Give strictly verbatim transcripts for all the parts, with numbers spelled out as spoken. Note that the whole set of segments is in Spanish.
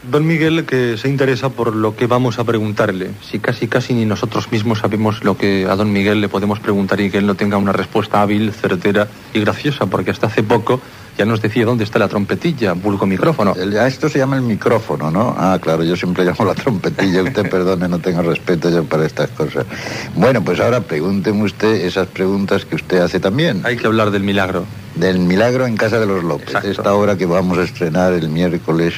Don Miguel, que se interesa por lo que vamos a preguntarle. Si casi casi ni nosotros mismos sabemos lo que a don Miguel le podemos preguntar y que él no tenga una respuesta hábil, certera y graciosa, porque hasta hace poco ya nos decía dónde está la trompetilla, vulgo micrófono. El, esto se llama el micrófono, ¿no? Ah, claro, yo siempre llamo la trompetilla. Usted perdone, no tengo respeto yo para estas cosas. Bueno, pues ahora pregúnteme usted esas preguntas que usted hace también. Hay que hablar del milagro. Del milagro en casa de los López. Exacto. Esta obra que vamos a estrenar el miércoles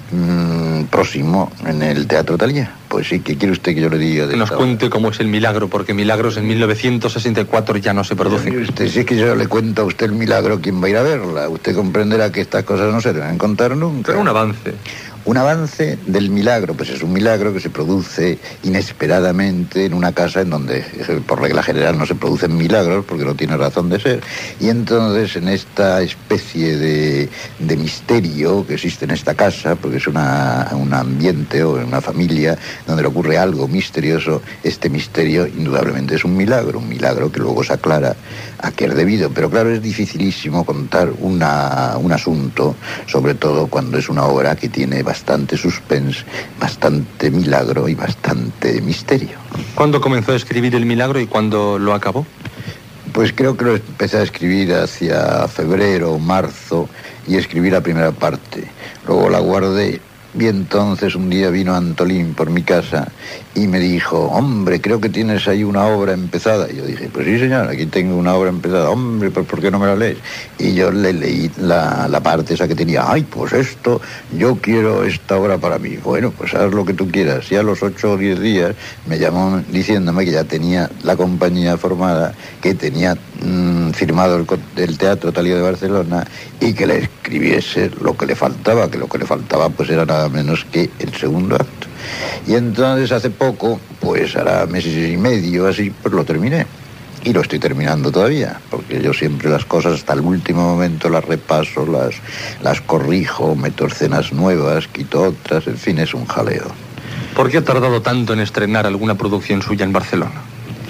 mmm, próximo en el Teatro Talía. Pues sí, ¿qué quiere usted que yo le diga? De que nos cuente cómo es el milagro, porque milagros en mil novecientos sesenta y cuatro ya no se producen. Mire usted, si es que yo le cuento a usted el milagro, ¿quién va a ir a verla? Usted comprenderá que estas cosas no se deben contar nunca. Pero un avance. Un avance del milagro, pues es un milagro que se produce inesperadamente en una casa en donde, por regla general, no se producen milagros porque no tiene razón de ser. Y entonces, en esta especie de, de misterio que existe en esta casa, porque es una, un ambiente o una familia donde le ocurre algo misterioso, este misterio indudablemente es un milagro, un milagro que luego se aclara a qué es debido. Pero claro, es dificilísimo contar una, un asunto, sobre todo cuando es una obra que tiene bastante suspense, bastante milagro y bastante misterio. ¿Cuándo comenzó a escribir el milagro y cuándo lo acabó? Pues creo que lo empecé a escribir hacia febrero o marzo y escribí la primera parte. Luego la guardé y entonces un día vino Antolín por mi casa y me dijo: hombre, creo que tienes ahí una obra empezada. Y yo dije: pues sí, señor, aquí tengo una obra empezada. Hombre, pues ¿por qué no me la lees? Y yo le leí la, la parte esa que tenía. Ay, pues esto, yo quiero esta obra para mí. Bueno, pues haz lo que tú quieras. Y a los ocho o diez días me llamó diciéndome que ya tenía la compañía formada, que tenía mmm, firmado el, el Teatro Talía de Barcelona y que le escribiese lo que le faltaba, que lo que le faltaba pues era nada menos que el segundo acto. Y entonces hace poco, pues hará meses y medio así, pues lo terminé. Y lo estoy terminando todavía, porque yo siempre las cosas hasta el último momento las repaso, las, las corrijo, meto escenas nuevas, quito otras, en fin, es un jaleo. ¿Por qué ha tardado tanto en estrenar alguna producción suya en Barcelona?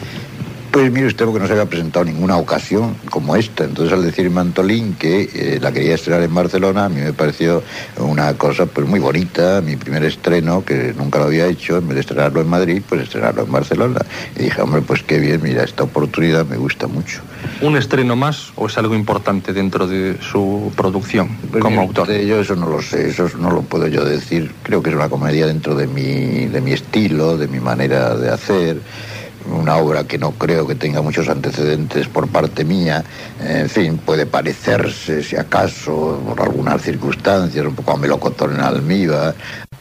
Pues mire usted, porque no se había presentado ninguna ocasión como esta. Entonces, al decirme Antolín que eh, la quería estrenar en Barcelona, a mí me pareció una cosa pues muy bonita, mi primer estreno, que nunca lo había hecho, en vez de estrenarlo en Madrid, pues estrenarlo en Barcelona. Y dije: hombre, pues qué bien, mira, esta oportunidad me gusta mucho. ¿Un estreno más o es algo importante dentro de su producción pues como mire, autor? Usted, yo eso no lo sé, eso no lo puedo yo decir. Creo que es una comedia dentro de mi, de mi estilo, de mi manera de hacer. Una obra que no creo que tenga muchos antecedentes por parte mía. En fin, puede parecerse, si acaso, por algunas circunstancias, un poco a Melocotón en almíbar.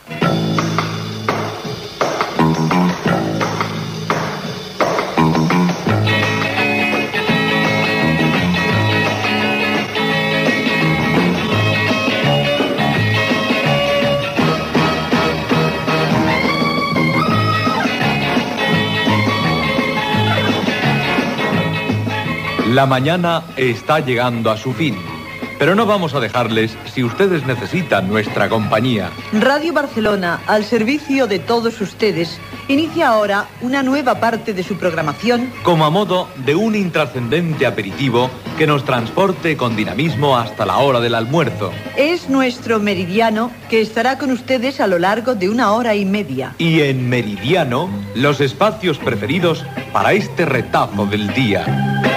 La mañana está llegando a su fin, pero no vamos a dejarles si ustedes necesitan nuestra compañía. Radio Barcelona, al servicio de todos ustedes, inicia ahora una nueva parte de su programación como a modo de un intrascendente aperitivo que nos transporte con dinamismo hasta la hora del almuerzo. Es nuestro Meridiano, que estará con ustedes a lo largo de una hora y media. Y en Meridiano, los espacios preferidos para este retazo del día.